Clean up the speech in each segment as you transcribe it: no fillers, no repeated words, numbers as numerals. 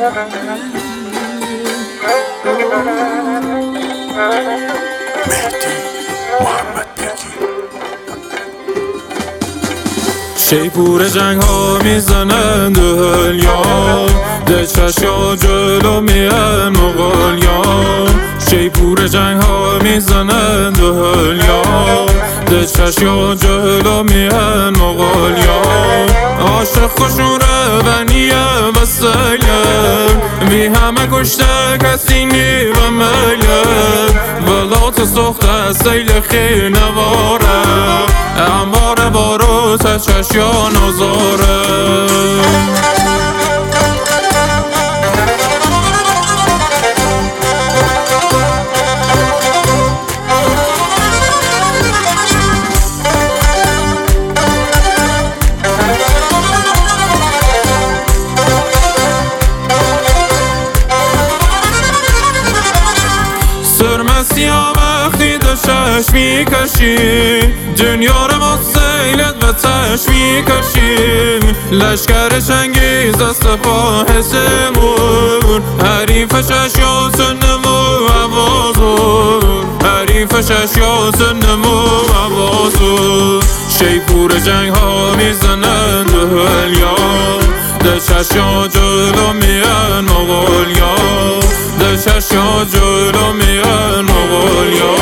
مهدی محمد بگی شیپور جنگ ها میزنن دهلیا ده چشا جلو میان مغالیا شیپور جنگ ها میزنن دهلیا ده چشا جلو میان مغالیا عاشق خوشون روانیه و سلیم بی همه کشته کسی نی و ملیم ولات سخته سیل خی نواره اماره بارو تچش یا نزاره سرمسیا وقتی دشش میکشیم دنیا رو ما سیلت و تش میکشیم لشکر چنگیز از سپاه حسمون حریفش اشیاسنم و عوازون حریفش اشیاسنم و عوازون شیپور جنگ ها میزنن دهلیا ده چشا جلو میان مغالیا ده چشا جلو میان مغالیا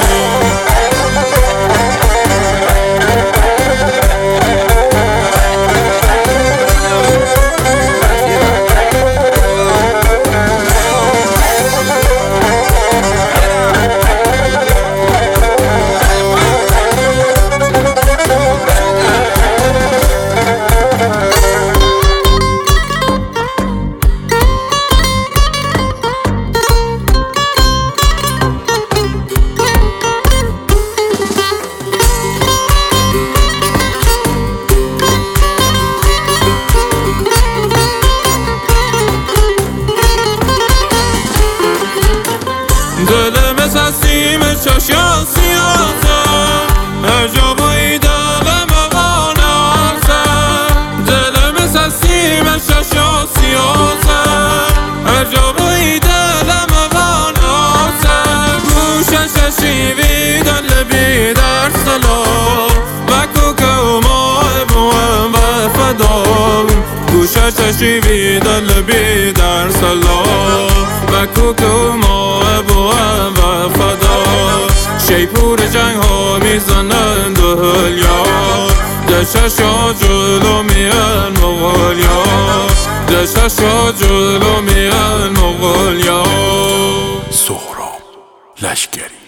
دلم سسیم چشا سیاسه هر جا بایی دلم غانسه دلم سسیم چشا سیاسه هر جا بایی دلم غانسه گوشش شیوی دل بی در سلام و کوکو ماه و فدا گوشش شیوی دل بی در سلام و کوکو ماه و فدا شیپور جنگ ها میزنن دهلیا ده چشا جلو میان مغالیا ده چشا جلو میان مغالیا سهراب لشکری